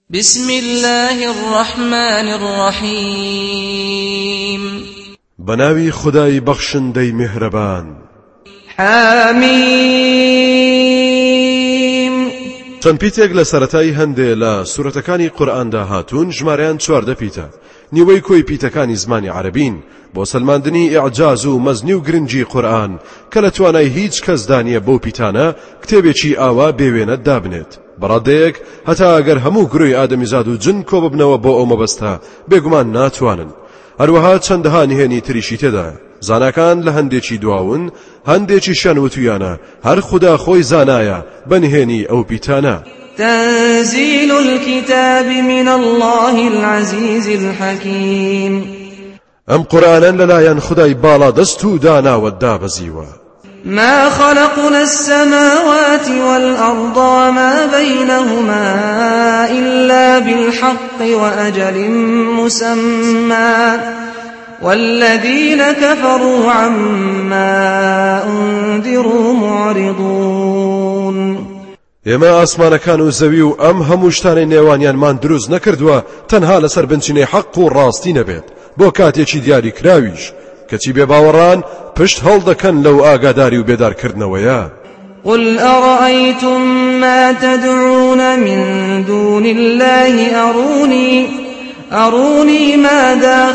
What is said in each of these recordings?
بسم الله الرحمن الرحيم بناوي خداي بخشندي مهربان حميم چەند پیتێک لە سەرەتای هەندێ لە سورەتەکانی قورئاندا هاتوون ژمارەیان 14 پیتە نیوەی کۆی پیتەکانی زمانی عەرەبین بۆ سەلماندنی ئیعجاز و مەزنی و گرنگی قورئان کە لە توانای هیچ کەس دانیە بەو پیتانە کتێبێکی ئاوا بێوێنە دابنێت بەڕادەیەک هەتا ئەگەر هەموو گروی ئادەمیزاد و جن کۆ ببنەوە بۆ ئەو مەبەستە بێگومان ناتوانن هەروەها چەندەها نهێنی تریشی تێدا زاناکان لە هەندێکی دواون هەندێکیشیان وتویانە هەر خدا خۆی زانایە بەنهێنی ئەو پیتانە تنزيل الكتاب من الله العزيز الحكيم ئەم قورئانە لەلایەن خدای باڵا دەست و داناوە دابەزیوە ما خلقنا السماوات والأرض وما بينهما إلا بالحق وأجل مسمى والذين كفروا عما أنذروا معرضون ئێمە ئاسمانەکان و زەوی و ئەم هەموو شتانەی نێوانیانمان دروست نەکردووە تەنها لەسەر بنچینەی حەق و ڕاستی نەبێت بۆ کاتێکی دیاری کراویش کەچی بێباوەڕان پشت هەڵدەکەن لەو ئاگاداری و بێدارکردنەوەیە قل أرأيتم ما تدعون من دون الله أروني ماذا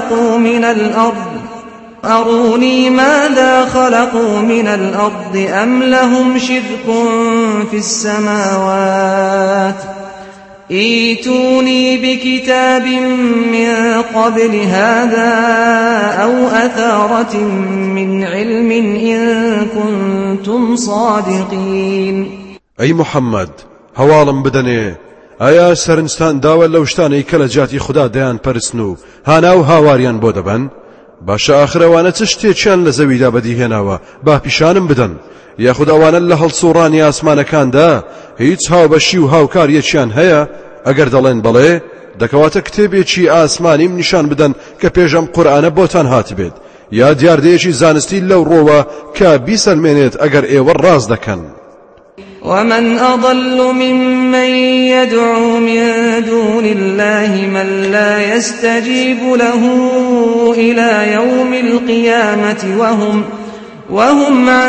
خلقوا من الأرض أم لهم شرك في السماوات ائتوني بكتاب من قبل هذا أو أثارة من علم إن كنتم صادقين أي محمد هەواڵم بدەنێ ئایا سەرنجتان داوە لەو شتانەی کە لە جاتی خوددا دەیان پەرستن و هانا و هاواریان بۆ دەبەن باشە ئاخرەوانە چ شتێکیان لە زەویدا بەدیهێناوە با پیشانم بدەن یاخود ئەوانە لە هەڵسوڕانی ئاسمانەکاندا هیچ هاوبەشی و هاوکاریەکیان هەیە ئەگەر دەڵێن بەڵێ دەکەواتە کتێبێکی ئاسمانیم نیشان بدەن کە پێشەم قورئانە بۆتان هاتبێت یا دیاردەیەکی زانستی لەو ڕۆوە کە بیسەلمێنێت ئەگەر ئێوە ڕاست دەکەن ومن أضل ممن يدعو من دون الله من لا يستجيب له إلى يوم القيامة وهم عن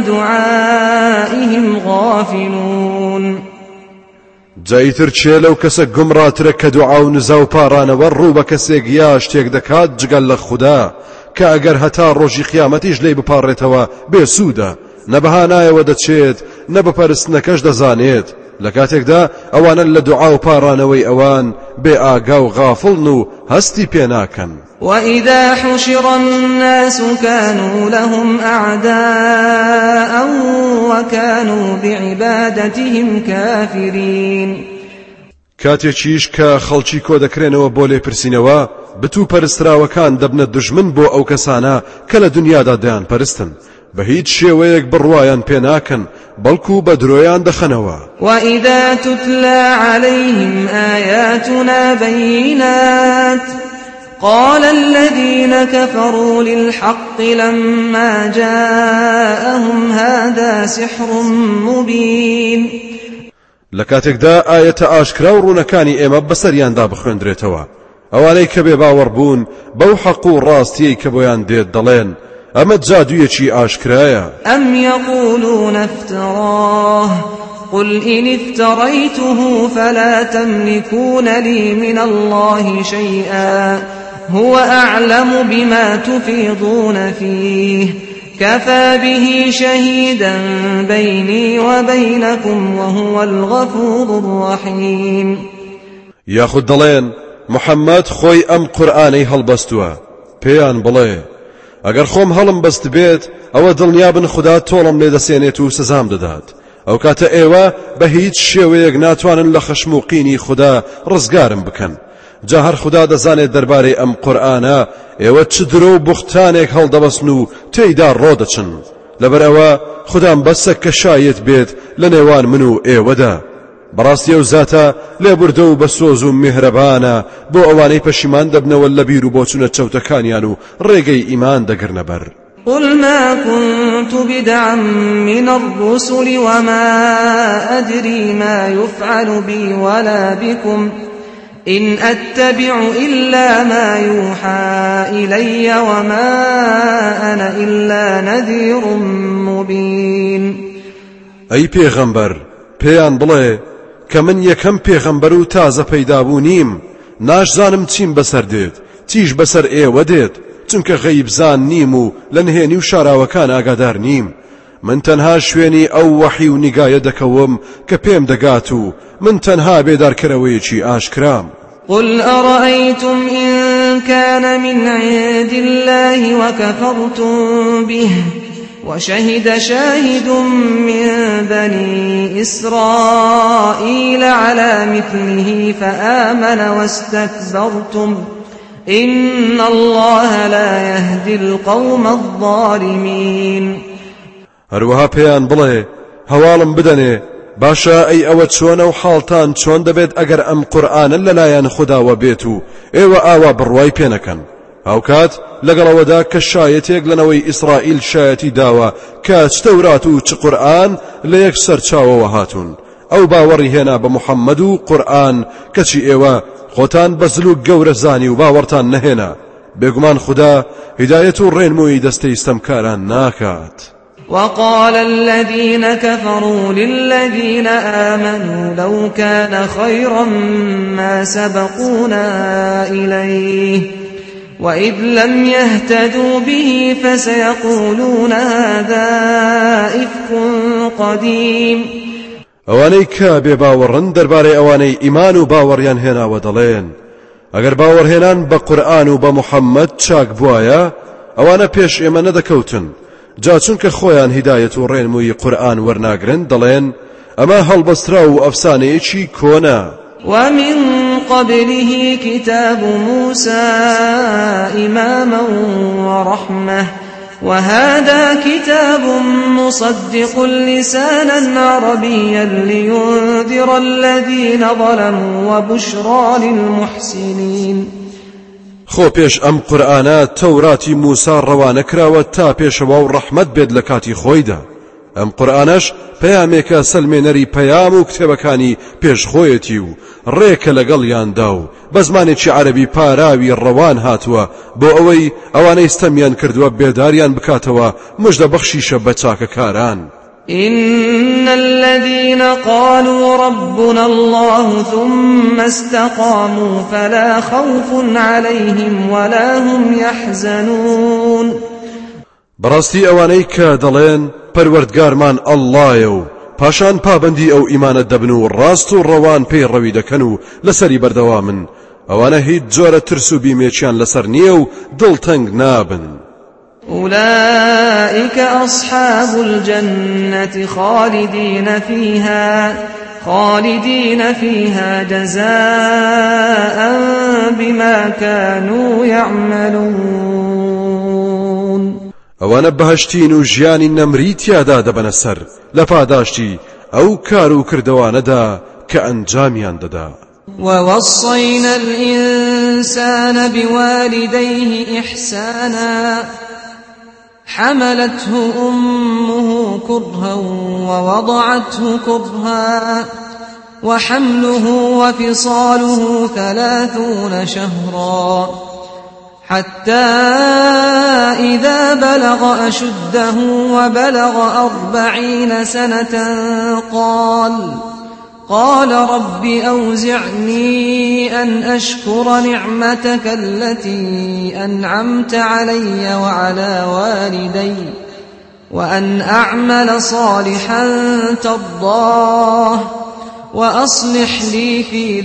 دعائهم غافلون جایتر چێ لەو کەسە گومڕاترە کە دوعا و نزا و پارانەوە ڕوو بە کەسێک یا شتێک دەکات جگەل لە خوددا کە ئەگەر هەتا ڕۆژی قیامەتیش لێی بپاڕێتەوە بێسوودە نە بەهانایەوە دەچێت نە بە پەرستنەکەش دەزانێت لە کاتێکدا ئەوانە لە دوعا و پارانەوەی ئەوان بێ ئاگا و غافڵن و هەستی پێ ناکەن وإذا حشر الناس كانوا لهم أعداء وكانوا بعبادتهم كافرين کاتێکیش کە خەڵکی کۆ دەکرێنەوە بۆ لێپرسینەوە بتوو پەرستراوەکان دەبنە دژمن بۆ ئەو کەسانە کە لە دنیادا دەیان پەرستن بە هیچ شێوەیەک بڕوایان پێ ناکەن بەڵکو بە درۆیان دەخەنەوە وإذا تتلى عليهم آياتنا بينات قال الذين كفروا للحق لما جاءهم هذا سحر مبين لكاتێکدا ئاەتە ئاشکرا و ڕوونەکانی ئێمە بەسەریاندا بخوێندرێتەوە ئەوانەی کە بێباوەڕ بوون بەو حەق و ڕاستیەی کە بۆیان دێت دەڵێن ئەمە جادوویەکی ئاشکرایە ئەم يقولون افتراه قل إن افتريته فلا تملكون لي من الله شيئا هو أعلم بما تفيضون فيه كفى به شهيدا بيني وبينكم وهو الغفور الرحيم یاخود دەڵێن محەممەد خۆی ئەم قورئانەی هەڵبەستووە پێیان بڵێ ئەگەر خۆم هەڵم بەست بێت ئەوە دڵنیابن خوددا تۆڵم لێ دەسێنێت و سزام دەدات ئەو کاتە ئێوە بە هیچ شێوەیەک ناتوانن لە خەشم و قینی خوددا ڕزگارم بکەن جا هەر خوددا دەزانێت دەربارەی ئەم قورئانە ئێوە چ درۆ و بوختانێک هەڵدەبەستن و تێیدا ڕۆدەچن لەبەرەوە خوددام بەسە کە شایەت بێت لە نێوان من و ئێوەدا بەڕاستی ئەو زاتە لێبوردە و بە سۆز و میهرەبانە بۆ ئەوانەی پەشیمان دەبنەوە لە بیر و بۆچونە چەوتەکانیان و ڕێگەی ئیمان دەگرنە بەر قل ما كنت بدعا من الرسل وما أدري ما يفعل بي ولا بكم إن أتبع إلا ما يوحى إلي وما أنا إلا نذير مبين. أي پیغمبر پیان بڵێ کە من یەکەم پێغەمبەر و تازە پەیدابوو نیم، ناشزانم چیم بەسەر دێت چیش بەسەر ئێوە دێت، چونکە غەیبزان نیم و لە نهێنی و شاراوەکان ئاگادار نیم. من تەنها شوێنی ئەو وەحی و نیگایە دەکەوم کە پێم دەگات و من تەنها بێدارکەرەوەیەکی ئاشکرام. قل أرأيتم إن كان من عند الله وكفرتم به وشهد شاهد من بني إسرائيل على مثله فآمن واستكبرتم إن الله لا يهدي القوم الظالمين. هەروەها پێیان بڵێ هەواڵم بدەنێ باشە ئەی ئەوە چۆنە و حاڵتان چۆن دەبێت ئەگەر ئەم قورئانە لەلایەن خوداوە بێت و ئێوە ئاوا بڕوای پێ نەکەن، هاوکات لەگەڵەوەدا کە شایەتێک لەنەوەی ئیسرائیل شایەتی داوە کە چ تەورات و چ قورئان لە یەک سەرچاوەوە هاتوون، ئەو باوەڕی هێنا بە موحەممەد و قورئان کەچی ئێوە خۆتان بەزلوک گەورە زانی و باوەڕتان نەهێنا، بێگومان خوددا هیدایەت و ڕێنمووی دەستەی ستەمکاران ناکات. وقال الذين كفروا للذين آمنوا لو كان خيرا ما سبقونا إليه وإذ لم يهتدوا به فسيقولون هذا إفك قديم. ئەوانەی کە بێ باوەڕن دەربارەی ئەوانەی ئیمان و باوەڕیان هێناوە دەڵێن ئەگەر باوەڕهێنان بە قورئان و بە موحەممەد چاک بوایە ئەوانە پێش ئێمە نەدەکەوتن، جا چونکە خۆیان هیدایەت و ڕێنمووی قورئان وەرناگرن دەڵێن ئەمە هەڵبەسترا و ئەفسانەیەکی کۆنە. ومن قبله كتاب موسى إماما ورحمة وهذا كتاب مصدق لسانا عربيا لينذر الذين ظلموا وبشرى للمحسنين. خۆ پێش ئەم قورئانە تەوراتی موسا ڕەوانە کراوە تا پێشەوە و ڕەحمەت بێت لە کاتی خۆیدا. ئەم قورئانەش پەیامێکە سەلمێنەری پەیام و کتێبەکانی پێشخۆیەتی و ڕێکە لەگەڵیاندا و بە زمانێکی عەرەبی پاراوی ڕەوان هاتووە بۆ ئەوەی ئەوانەی ستەمیان کردووە بێداریان بکاتەوە مژدە بەخشیشە بە چاکەکاران. إن الذين قالوا ربنا الله ثم استقاموا فلا خوف عليهم ولا هم يحزنون. بەڕاستی ئەوانەی کە دەڵێن پەروەردگارمان ئەڵڵایە و پاشان پابەندی ئەو ئیمانە دەبن و ڕاست و ڕەوان پێی ڕەوی دەکەن و لەسەری بەردەوامن، ئەوانە هیچ جۆرە ترس و بیمێکیان لەسەر نییە و دڵتەنگ نابن. أولئك أصحاب الجنة خالدين فيها جزاء بما كانوا يعملون. ئەوانە بەهەشتین و ژیانی نەمری تیادا دەبەنە سەر لە پاداشتی ئەو کار و کردەوانەدا کە ئەنجامیان دەدا. ووصينا الإنسان بوالديه إحسانا حملته أمه كرها ووضعته كرها وحمله وفصاله 30 شهرا حتى إذا بلغ أشده وبلغ 40 سنة قال رب أوزعني أن أشكر نعمتك التي أنعمت علي وعلى والدي وأن أعمل صالحا ترضاه وأصلح لي في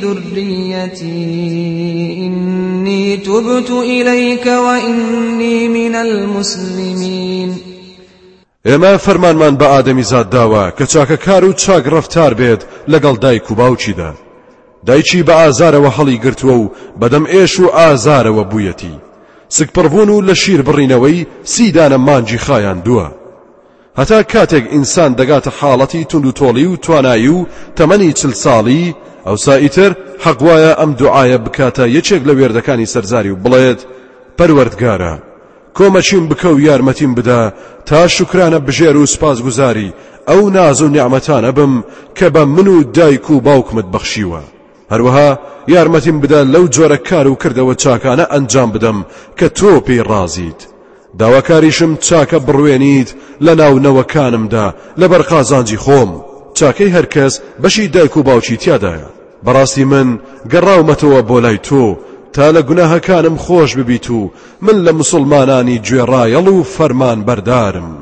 ذريتي إني تبت إليك وإني من المسلمين. ئێمە فەرمانمان بە ئادەمی زاد داوە کە چاکەکار و چاک ڕەفتار بێت لەگەڵ دایک و باوکیدا. دایکی بە ئازارەوە هەڵی گرتووە و بەدەم ئێش و ئازارەوە بوویەتی، سکپڕبوون و لە شیر بڕینەوەی 30 دانە مانجی خایاندووە، هەتا کاتێک ئینسان دەگاتە حاڵەتی تونند و تۆڵی و توانایی و تەمەنی 40 ساڵی، ئەوسا ئیتر حەق وایە ئەم دوعایە بکاتە یەکێک لە وێردەکانی سەرزاری و بڵێت پەروەردگارە کۆمەچیم بکە و یارمەتیم بدە تا شکرانە بژێر و سپاسگوزاری ئەو ناز و نیعمەتانە بم کە بە من و دایک و باوکمت بەخشیوە. هەروەها یارمەتیم بدە لەو جۆرە کار و کردەوە چاکانە ئەنجام بدەم کە تۆ پێی ڕازیت. داواکاریشم چاکە بڕوێنیت لە ناونەوەکانمدا لەبەر قازانجی خۆم. چاکەی هەرکەس بەشی دایک و باوکی تیادایە. بەڕاستی من گەڕاومەتەوە بۆ لای تۆ تا لە گوناهەکانم خۆش ببیت و من لە مسلمانانی گوێڕایەڵ و فەرمان بەردارم.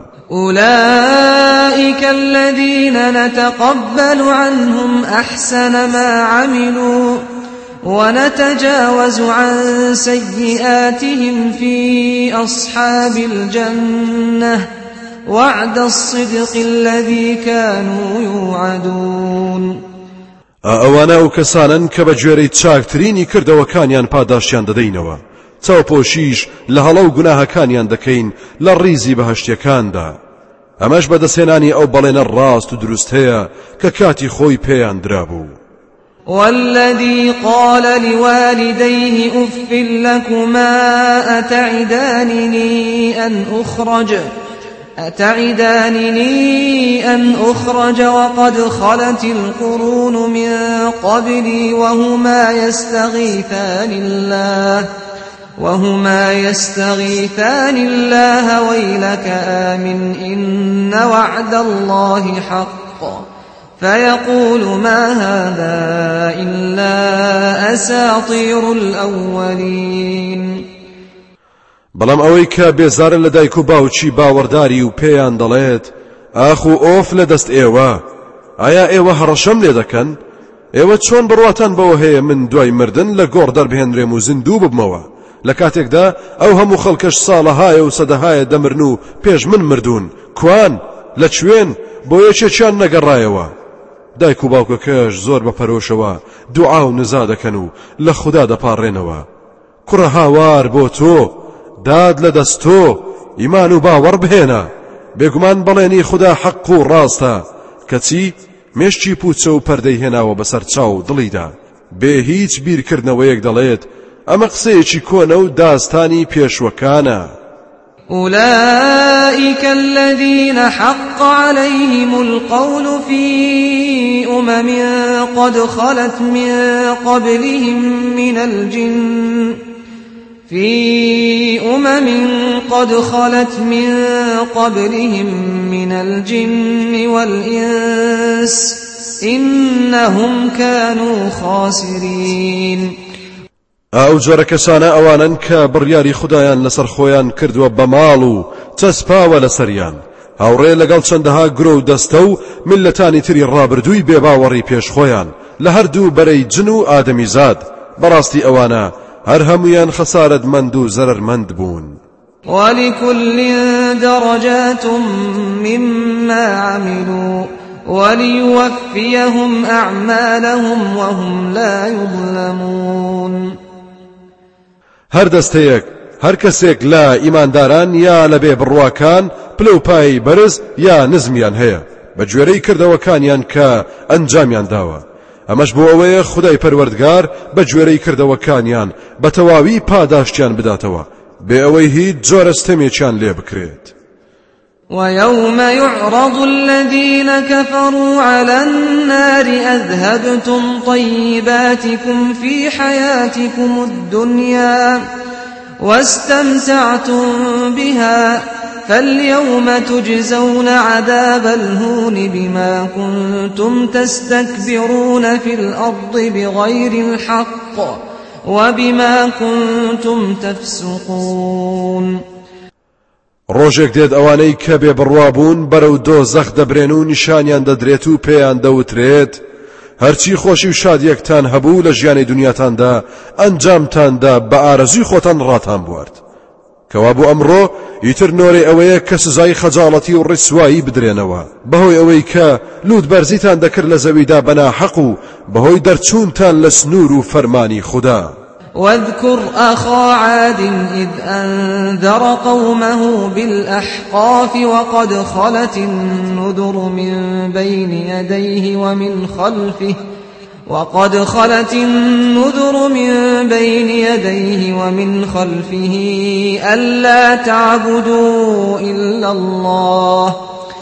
أولئك الذين نتقبل عنهم أحسن ما عملوا ونتجاوز عن سيئاتهم في أصحاب الجنة وعد الصدق الذي كانوا يوعدون. ئەوانە ئەو کەسانن کە بە گوێرەی چاکترینی کردەوەکانیان پاداشیان دەدەینەوە. چاوپۆشیش لە هەڵە و گوناهەکانیان دەکەین لە ڕیزی بەهەشتیەکاندا. ئەمەش بەدەستێنانی ئەو بەڵێنە ڕاست و دروست هەیە کە کاتی خۆی پێیان درابوو. والذي قال لوالديه أف لكما أتعدانني أن أخرج وقد خلت القرون من قبلي وهما يستغيثان الله ويلك آمن إن وعد الله حق فيقول ما هذا إلا أساطير الأولين. بەڵام ئەوەی کە بێزارن لە دایک و باوکی باوەڕداری و پێیان دەڵێت ئاخ و ئۆف لە دەست ئێوە، ئایا ئێوە هەڕەشەم لێ دەکەن؟ ئێوە چۆن بڕواتان بەوە هەیە من دوای مردن لە گۆڕ دەربهێنرێم و زیندوو ببمەوە؟ لە کاتێکدا ئەو هەموو خەڵکەش ساڵەهایە و سەدەهایە دەمرن و پێش من مردوون. کوان لەکوێن بۆ یەکێکیان نەگەڕایەوە؟ دایک و باوکەکەش زۆر بەپەرۆشەوە دوعا و نزا دەکەن و لە خوددا دەپاڕێنەوە. کوڕە هاوار بۆ تۆ، داد لە دەست تۆ، ئیمان و باوەڕ بهێنە. بێگومان بەڵێنی خوددا حەق و ڕاستە، کەچی مێشتی پوچە و پەردەی هێناوە بەسەر چاو دڵیدا. بێ هیچ بیرکردنەوەیەک دەڵێت ئەمە قسەیەکی کۆنە و داستانی پێشوەکانە. أولئك الذين حق عليهم القول في قد خلت من قبلهم من الجن والإنس إنهم كانوا خاسرين. ئەو جۆرە کەسانە ئەوانن کە بڕیاری خودایان لەسەر خۆیان کردووە بە ماڵ و چەسپاوە لەسەریان، هاوڕێ لەگەڵ چەندەها گرۆ و دەستە و میلەتانی تری ڕابردووی بێباوەڕی پێش خۆیان لە هەردوو بەرەی جن و ئادەمیزاد. بەڕاستی ئەوانە هەر هەمویان خەسارەتمەند و زەرەرمەند بوون. ولكل درجات مما عملوا وليوفيهم أعمالهم وهم لا يظلمون. هەر دەستەیەک هەر کەسێک لە ئیمانداران یا لە بێ بڕواکان پلەپای بەرز یا نزمیان هەیە بە گوێرەی کردەوەکانیان کە ئەنجامیان داوە. ئەمەش بۆ ئەوەیە خودای پەروەردگار بە گوێرەی کردەوەکانیان بە تەواوی پاداشتیان بداتەوە بێ ئەوەی هیچ جۆرە ستەمێکیان لێ بکرێت. ويوم يعرض الذين كفروا على النار أذهبتم طيباتكم في حياتكم الدنيا واستمتعتم بها فاليوم تجزون عذاب الهون بما كنتم تستكبرون في الأرض بغير الحق وبما كنتم تفسقون. ڕۆژێک دێت ئەوانەی کە بێ بڕوابوون بەرەو دۆزەخ دەبرێن و نیشانیان دەدرێت و پێیان دەوترێت هەرچی خۆشی و شادیەکتان هەبوو لە ژیانی دنیاتاندا ئەنجامتاندا بە ئارەزوی خۆتان ڕاتان بوارد. کەوا بوو ئەمڕۆ ئیتر نۆرێ ئەوەیە کە سزای خەجاڵەتی و ڕیسوایی بدرێنەوە بەهۆی ئەوەی کە لوت بەرزیتان دەکرد لە زەویدا بەناحەق و بەهۆی دەرچوونتان لە سنوور و فەرمانی خوددا. واذكر أخا عاد إذ أنذر قومه بالأحقاف وقد خلت النذر من بين يديه وقد خلت النذر من بين يديه ومن خلفه ألا تعبدوا إلا الله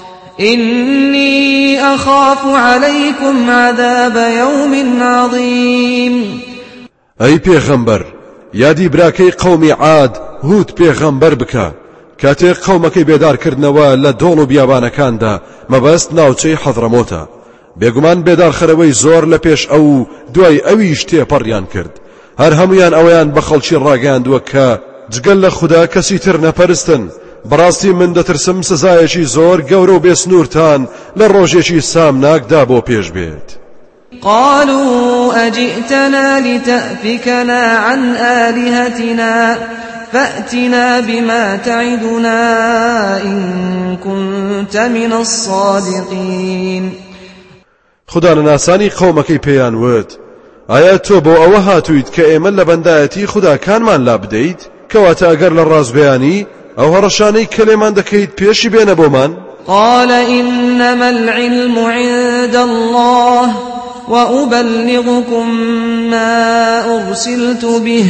إني أخاف عليكم عذاب يوم عظيم. أي پیغمبر یادی براکەی قومی عاد هود پیغمبر بکە کاتێک قومەکەی بێدارکردنەوە لە دۆڵ و بیابانەکاندا مەبەست ناوچەی حەضرەمۆتە. بێگومان بێدارخەرەوەی زۆر لە پێش ئەو دوای ئەویش تێپەڕیان کرد. هەر هەمویان ئەوەیان بە خەڵکی ڕاگەاندووە کە جگەل لە خوددا کەسی تر نەپەرستن. بەڕاستی من دەترسم سزایەکی زۆر گەورە و بێسنوورتان لە ڕۆژێکی سامناکدا بۆ پێش بێت. قالوا أجئتنا لتأفكنا عن آلهتنا فأتنا بما تعدنا إن كنت من الصادقين. خدا ناسانی قومەکەی پێیان وت ئایا تۆ بۆ ئەوە هاتوویت کە ئێمە لە بەندایەتی خوداکانمان لا بدەیت کەواتە ئەگەر لە ڕازبەیانی ئەو هەڕەشانەی کە لێمان دەکەیت پێشی بێنە بۆمان؟ قال إنما العلم عند الله وأبلغكم ما أرسلت به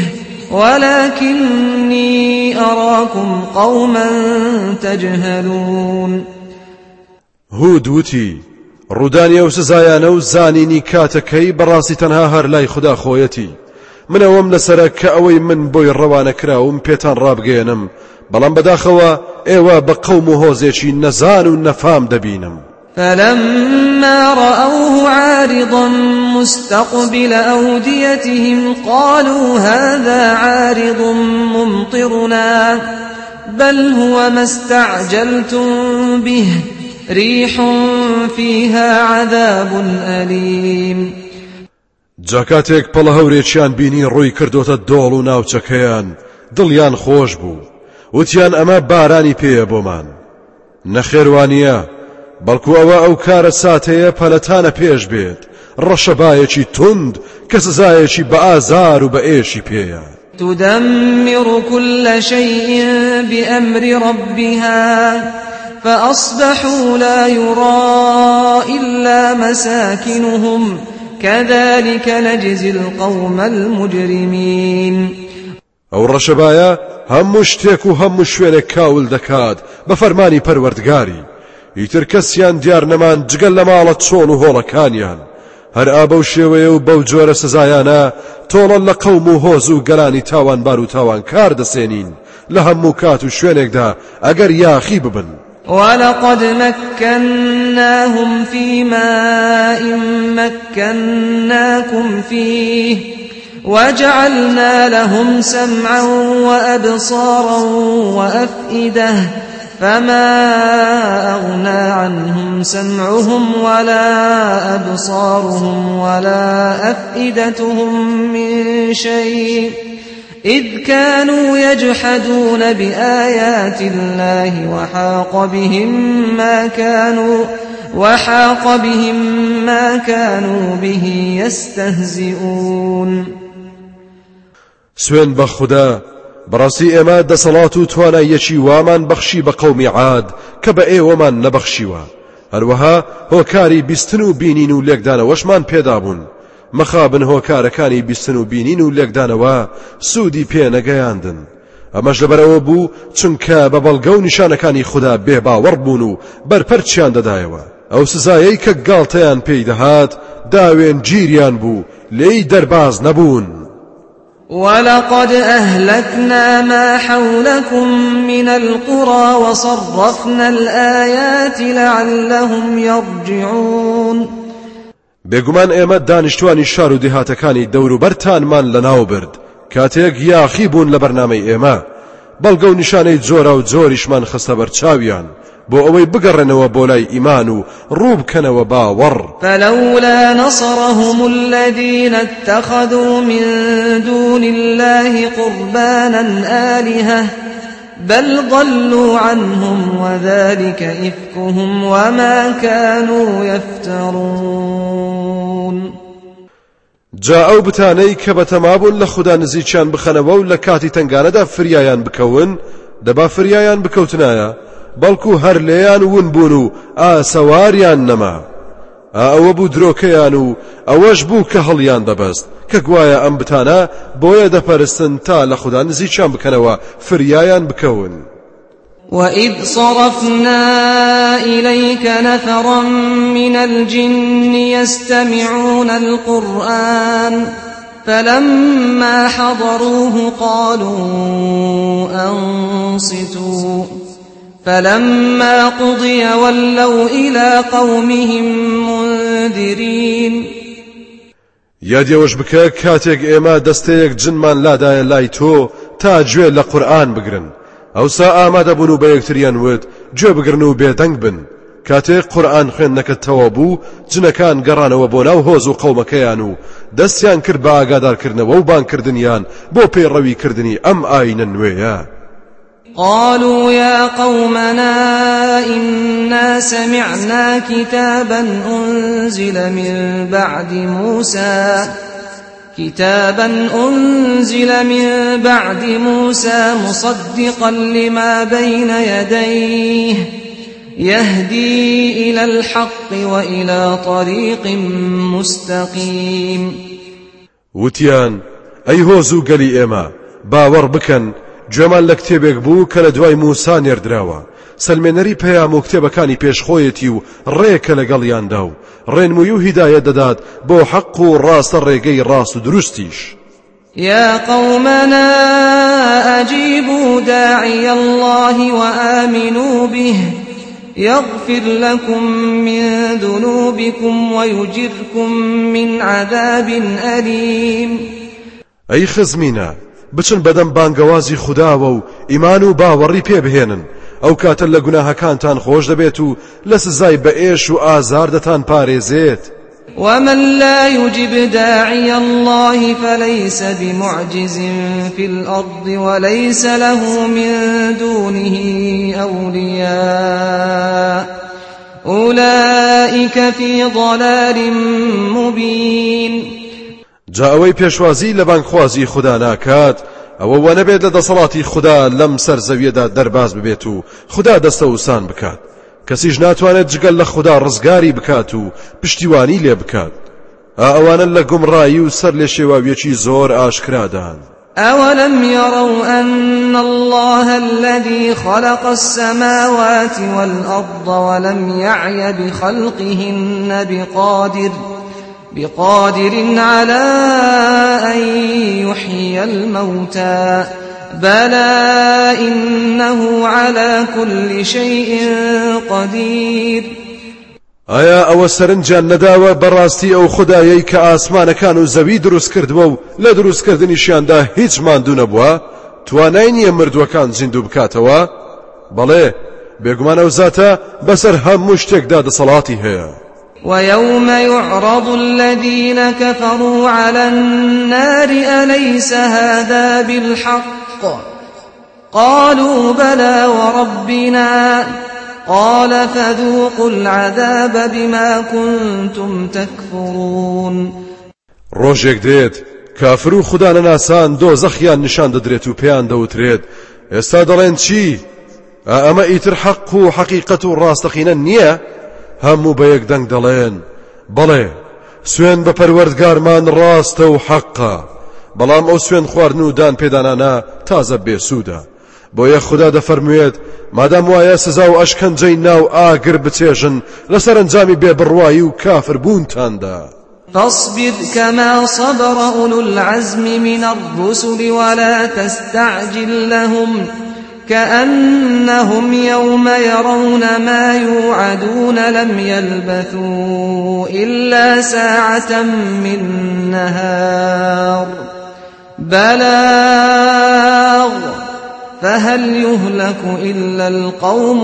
ولكني أراكم قوما تجهلون. هود وتی ڕوودانی ئەو سزایانە و زانینی کاتەکەی بەڕاستی تەنها هەر لای خوددا خۆیەتی. منەوەم لەسەرە کە ئەوەی من بۆی ڕەوانە کراوم پێتان ڕابگەێنم بەڵام بەداخەوە ئێوە بە قەوم و هۆزێکی نەزان و نەفام دەبینم. فلما رأوه عارضا مستقبل أوديتهم قالوا هذا عارض ممطرنا بل هو ما استعجلتم به ريح فيها عذاب أليم. جاکاتێک پەڵە هەورێکیان بینی ڕووی کردوتە دۆڵ و ناوچەکەیان دڵیان خۆش بوو وتیان ئەمە بارانی پێیە بۆمان. نەخێوانیە بەڵکو ئەوە ئەو کارە ساتەیە پەلەتانە پێش بێت ڕەشەبایەکی تند کە سزایەکی بە ئازار و بە ئێشی پێیە. تدمر كل شيء بأمر ربها فأصبحوا لا يرى إلا مساكنهم كذلك نجزي القوم المجرمين. ئەو ڕەشەبایە هەموو شتێک و هەموو شوێنێک کاول دەکات بە فەرمانی پەروەردگاری. ئیتر کەسیان دیار نەمان جگەل لە ماڵە چۆن و هۆڵەکانیان. هەر ئابە و شێوەیە و بەو جۆرە سزایانە تۆڵە لە قەوم و هۆز و گەلانی تاوانبار و تاوانکار دەسێنین لە هەموو کات و شوێنێکدا ئەگەر یاخی ببن. ولقد مكناهم في ماء مكناكم فيه وجعلنا لهم سمعا وأبصارا وأفئدة فما أغنى عنهم سمعهم ولا أبصارهم ولا أفئدتهم من شيء إذ كانوا يجحدون بآيات الله وحاق بهم ما كانوا به يستهزئون. سوێن بە خوددا بەڕاستی ئێمە دەسەڵات و تواناییەکی وامان بەخشی بە قەومی عاد کە بە ئێوەمان نەبەخشیوە. هەروەها هۆکاری بیستن و بینین و لێکدانەوەشمان پێدابوون. مەخابن هۆکارەکانی بیستن و بینین و لێکدانەوە سوودی پێ نەگەیاندن. ئەمەش لەبەرەوە بوو چونکە بە بەڵگە و نیشانەکانی خوددا بێباوەڕ بوون و بەرپەرچیان دەدایەوە. ئەو سزایەی کە گاڵتەیان پێی دەهات داوێن گیریان بوو لێی دەرباز نەبوون. ولقد أهلكنا ما حولكم من القرى وصرفنا الآيات لعلهم يرجعون. بێگومان ئێمە دانیشتوانی شار و دێهاتەکانی دەوروبەرتانمان لەناو برد کاتێک یاخی بوون لە بەرنامەی ئێمە بەڵگە و نیشانەی جۆرە و جۆریشمان خستە بەرچاویان بۆ ئەوەی بگەڕێنەوە بۆ لای ئیمان و ڕوو بکەنەوە باوەڕ. فلولا نصرهم الذين اتخذوا من دون الله قربانا آلهة بل ضلوا عنهم وذلك إفكهم وما كانوا يفترون. جا ئەو بتانەی کە بەتەمابوون لە خوددا نزیکیان بخەنەوە و لە کاتی تەنگانەدا فریایان بکەون دەبا فریایان بکەوتنایە بەڵکو هەر لێیان ون بوون و ئاسەواریان نەما. ئەوە بوو درۆکەیان و ئەوەش بوو کە هەڵیان دەبەست کە گوایە ئەم بتانە بۆیە دەپەرستن تا لە خوددا نزیکیان بکەنەوە فریایان بکەون. وَإِذْ صَرَفْنَا إِلَيْكَ نَفَرًا مِنَ الْجِنِّ يَسْتَمِعُونَ الْقُرْآنَ فَلَمَّا حَضَرُوهُ قَالُوا أَنصِتُوا فَلَمَّا قُضِيَ وَلَّوْا إِلَى قَوْمِهِمْ مُنذِرِينَ. یادیەوەش بکە کاتێک ئێمە دەستەیەک جنمان لادایە لای تۆ تا گوێ لە قورئان بگرن، ئەوسا ئامادە بوون و بە یەکتریان وت گوێ بگرن و بێدەنگ بن. کاتێک قورئان خوێندنەکەتەوە بوو جنەکان گەڕانەوە بۆ ناو هۆز و قەومەکەیان و دەستیان کرد بە ئاگادارکردنەوە و بانکردنیان بۆ پەیڕەویکردنی ئەم ئاینە نوێیە. قالوا يا قومنا إنا سمعنا كتابا أنزل من بعد موسى مصدقا لما بين يديه يهدي إلى الحق وإلى طريق مستقيم. وتيان أي هوزو قلي إما باور بكن جومان لە کتێبێک بوو کە لە دوای موسا نێردراوە، سەلمێنەری پەیام و کتێبەکانی پێشخۆیەتی و ڕێکە لەگەڵیاندا و ڕێنمووی و هیدایەت دەدات بۆ حەق و ڕاستە ڕێگەی ڕاست و دروستیش. يا قومنا أجيبوا داعي الله وآمنوا به يغفر لكم من ذنوبكم ويجركم من عذاب أليم. أي خزمينا بچن بەدەم بانگەوازی خودداوە و ئیمان و باوەڕی پێبهێنن، ئەو کاتە لە گوناهەکانتان خۆش دەبێت و لە سزای بەئێش و ئازار دەتان پارێزێت. ومن لا يجب داعي الله فليس بمعجز في الأرض وليس له من دونه أولياء أولئك في ضلال مبين. جاوەی پێشوازی لە بانگخوازی خوددا ناکات ئەوە وە نەبێت لە دەسەڵاتی خوددا لەم سەرزەویەدا دەرباز ببێت و خوددا دەستە وسان بکات. کەسیش ناتوانێت جگەل لە خوددا ڕزگاری بکات و پشتیوانی لێ بکات. ئەوانە لە گومڕایی و سەر لێ شێواویەکی زۆر ئاشکرادان. أولم يروا أن الله الذي خلق السماوات والأرض ولم يعي بخلقهن بقادر على أن يحيي الموتى بلى إنه على كل شيء قدير. ئایا ئەوە سەرنجیان نەداوە بەڕاستی ئەو خودایەی کە ئاسمانەکان و زەوی دروست کردووە و لە دروستکردنیشیاندا هیچ ماندوو نەبووە توانای نییە مردووەکان زیندوو بکاتەوە؟ بەڵێ بێگومان ئەو زاتە بەسەر هەموو شتێکدا دەسەڵاتی هەیە. ويوم يعرض الذين كفروا على النار أليس هذا بالحق قالوا بلى وربنا قال فذوقوا العذاب بما كنتم تكفرون. ڕۆژێک دێت کافر و خوددا نەناسان دۆزەخیان نیشان دەدرێت و پێیان دەوترێت ئێستا دەڵێن چی؟ ئەمە ئیتر حەق و حەقیقەت و ڕاستەقینە نییە؟ هەموو بە یەک دەنگ دەڵێن بەڵێ سوێن بە پەروەردگارمان ڕاستە و حەقە، بەڵام ئەو سوێن خواردن و دان پێدانانە تازە بێسوودە. بۆیە خوددا دەفەرموێت مادام وایە سزا و ئەشکەنجەی ناو ئاگر بچێژن لەسەر ئەنجامی بێبڕوایی و کافر بوونتاندا. فاصبر كما صبر أولو العزم من الرسل ولا تستعجل لهم كأنهم يوم يرون ما يوعدون لم يلبثوا إلا ساعة من نهار بلاغ فهل يهلك إلا القوم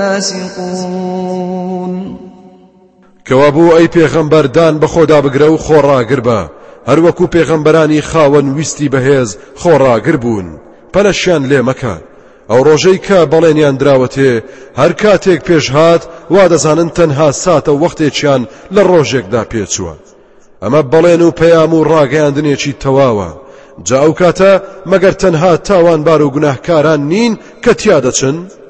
الفاسقون. کەوابوو ئەی پێغەمبەردان بە خۆدا بگرە و خۆڕاگر بە، هەروەکو پێغەمبەرانی خاوەن ویستی بەهێز خۆڕاگر بوون، پەلەشیان لێ مەکە. ئەو ڕۆژەی کە بەڵێنیان دراوەتێ هەر کاتێک پێش هات وا دەزانن تەنها ساتە وەختێکیان لە ڕۆژێکدا پێچووە. ئەمە بەڵێن و پەیام و ڕاگەیاندنێکی تەواوە. جا ئەو کاتە مەگەر تەنها تاوانبار و گوناهکاران نین کە تیا دەچن؟